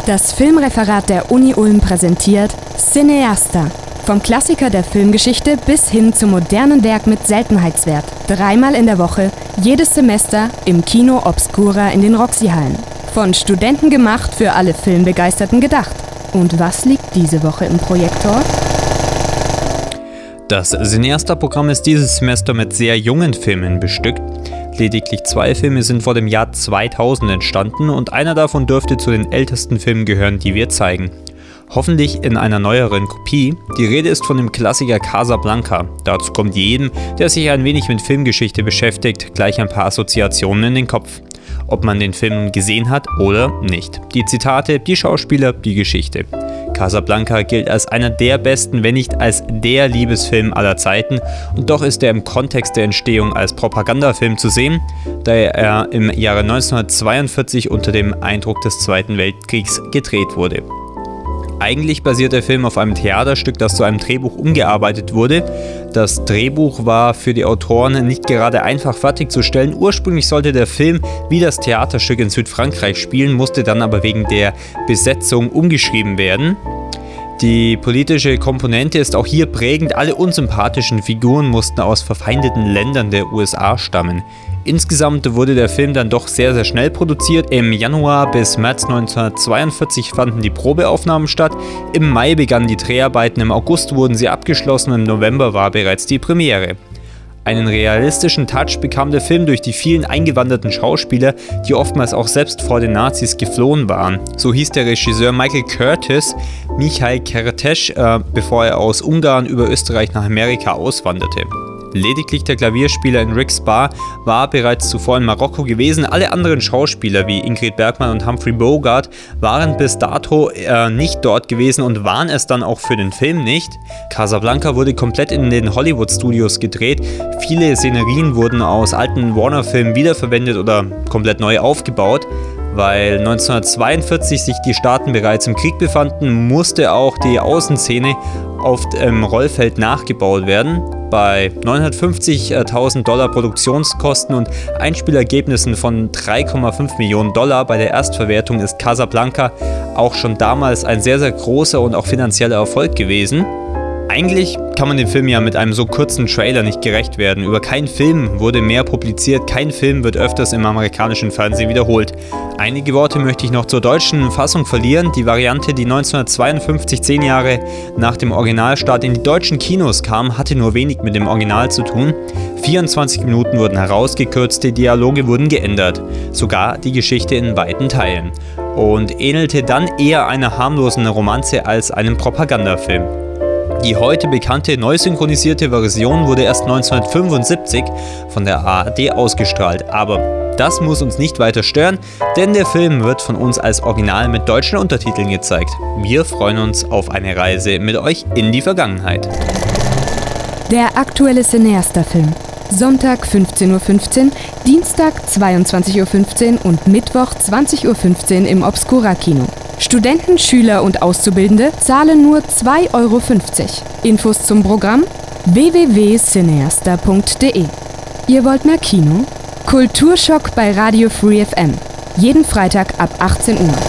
Das Filmreferat der Uni Ulm präsentiert Cineasta. Vom Klassiker der Filmgeschichte bis hin zum modernen Werk mit Seltenheitswert. 3-mal in der Woche, jedes Semester im Kino Obscura in den Roxy-Hallen. Von Studenten gemacht, für alle Filmbegeisterten gedacht. Und was liegt diese Woche im Projektor? Das Cineasta-Programm ist dieses Semester mit sehr jungen Filmen bestückt. Lediglich 2 Filme sind vor dem Jahr 2000 entstanden und einer davon dürfte zu den ältesten Filmen gehören, die wir zeigen. Hoffentlich in einer neueren Kopie. Die Rede ist von dem Klassiker Casablanca. Dazu kommt jedem, der sich ein wenig mit Filmgeschichte beschäftigt, gleich ein paar Assoziationen in den Kopf. Ob man den Film gesehen hat oder nicht. Die Zitate, die Schauspieler, die Geschichte. Casablanca gilt als einer der besten, wenn nicht als der Liebesfilm aller Zeiten, und doch ist er im Kontext der Entstehung als Propagandafilm zu sehen, da er im Jahre 1942 unter dem Eindruck des Zweiten Weltkriegs gedreht wurde. Eigentlich basiert der Film auf einem Theaterstück, das zu einem Drehbuch umgearbeitet wurde. Das Drehbuch war für die Autoren nicht gerade einfach fertigzustellen. Ursprünglich sollte der Film wie das Theaterstück in Südfrankreich spielen, musste dann aber wegen der Besetzung umgeschrieben werden. Die politische Komponente ist auch hier prägend. Alle unsympathischen Figuren mussten aus verfeindeten Ländern der USA stammen. Insgesamt wurde der Film dann doch sehr, sehr schnell produziert. Im Januar bis März 1942 fanden die Probeaufnahmen statt. Im Mai begannen die Dreharbeiten, im August wurden sie abgeschlossen und im November war bereits die Premiere. Einen realistischen Touch bekam der Film durch die vielen eingewanderten Schauspieler, die oftmals auch selbst vor den Nazis geflohen waren. So hieß der Regisseur Michael Curtiz Michael Kertész, bevor er aus Ungarn über Österreich nach Amerika auswanderte. Lediglich der Klavierspieler in Rick Sparr war bereits zuvor in Marokko gewesen. Alle anderen Schauspieler wie Ingrid Bergman und Humphrey Bogart waren bis dato nicht dort gewesen und waren es dann auch für den Film nicht. Casablanca wurde komplett in den Hollywood-Studios gedreht. Viele Szenerien wurden aus alten Warner-Filmen wiederverwendet oder komplett neu aufgebaut. Weil 1942 sich die Staaten bereits im Krieg befanden, musste auch die Außenszene auf dem Rollfeld nachgebaut werden. Bei $950.000 Produktionskosten und Einspielergebnissen von $3,5 Millionen bei der Erstverwertung ist Casablanca auch schon damals ein sehr, sehr großer und auch finanzieller Erfolg gewesen. Eigentlich kann man dem Film ja mit einem so kurzen Trailer nicht gerecht werden. Über keinen Film wurde mehr publiziert, kein Film wird öfters im amerikanischen Fernsehen wiederholt. Einige Worte möchte ich noch zur deutschen Fassung verlieren. Die Variante, die 1952, 10 Jahre nach dem Originalstart in die deutschen Kinos kam, hatte nur wenig mit dem Original zu tun. 24 Minuten wurden herausgekürzt, die Dialoge wurden geändert, sogar die Geschichte in weiten Teilen. Und ähnelte dann eher einer harmlosen Romanze als einem Propagandafilm. Die heute bekannte neu synchronisierte Version wurde erst 1975 von der ARD ausgestrahlt, aber das muss uns nicht weiter stören, denn der Film wird von uns als Original mit deutschen Untertiteln gezeigt. Wir freuen uns auf eine Reise mit euch in die Vergangenheit. Der aktuelle Cineasta-Film. Sonntag 15:15 Uhr, Dienstag 22:15 Uhr und Mittwoch 20:15 Uhr im Obscura-Kino. Studenten, Schüler und Auszubildende zahlen nur 2,50 Euro. Infos zum Programm www.cineasta.de. Ihr wollt mehr Kino? Kulturschock bei Radio Free FM. Jeden Freitag ab 18 Uhr.